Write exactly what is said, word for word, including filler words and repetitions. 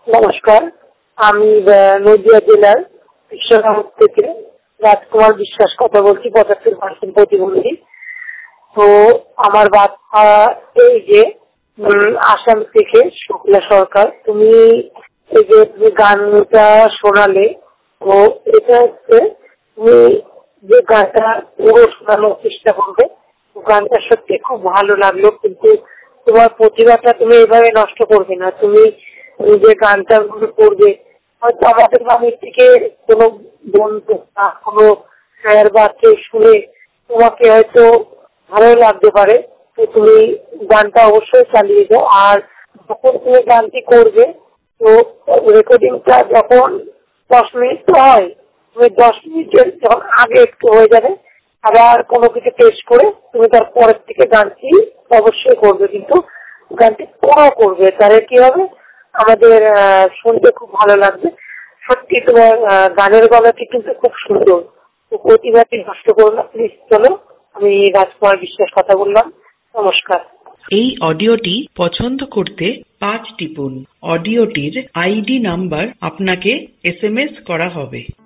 নমস্কার, আমি আহ, নদিয়া জেলার কৃষ্ণনগর থেকে রাজকুমার বিশ্বাস কথা বলছি, পঁচাত্তর পার্সেন্ট প্রতিবন্ধী। তো আমার বাচ্চা এই যে উম, আসাম থেকে শুক্লা সরকার, তুমি এই যে তুমি গানটা শোনালে, তো এটা হচ্ছে তুমি যে গানটা পুরো শোনানোর চেষ্টা করবে। গানটা সত্যি খুব ভালো লাগলো, কিন্তু তোমার প্রতিভাটা তুমি এভাবে নষ্ট করবে না। তুমি যে গানটা গুলো করবে, হয়তো আমাদের গ্রামের থেকে কোনো বন্ধু বা কোনো স্যার বা কেউ শুনে তোমাকে হয়তো ভালো লাগতে পারে। তো তুমি গানটা অবশ্যই চালিয়ে যাও। আর যখন তুমি গানটি করবে, তো রেকর্ডিংটা যখন দশ মিনিট তো হয়, তুমি দশ মিনিটের যখন আগে একটু হয়ে যাবে, আবার কোনো কিছু টেস্ট করে তুমি তার পরের থেকে গানটি অবশ্যই করবে, কিন্তু গানটি পুরো করবে। তাহলে কি হবে, আমাদের শুনতে খুব ভালো লাগবে। সত্যি তোমার গানের গলাটি কিন্তু খুব সুন্দর। তো প্রতিভাটি নষ্ট করো না প্লিজ। চলো, আমি রাজকুমার বিশ্বাস কথা বললাম। নমস্কার। এই অডিওটি পছন্দ করতে পাঁচ টিপুন। অডিওটির আইডি নাম্বার আপনাকে এস এম এস করা হবে।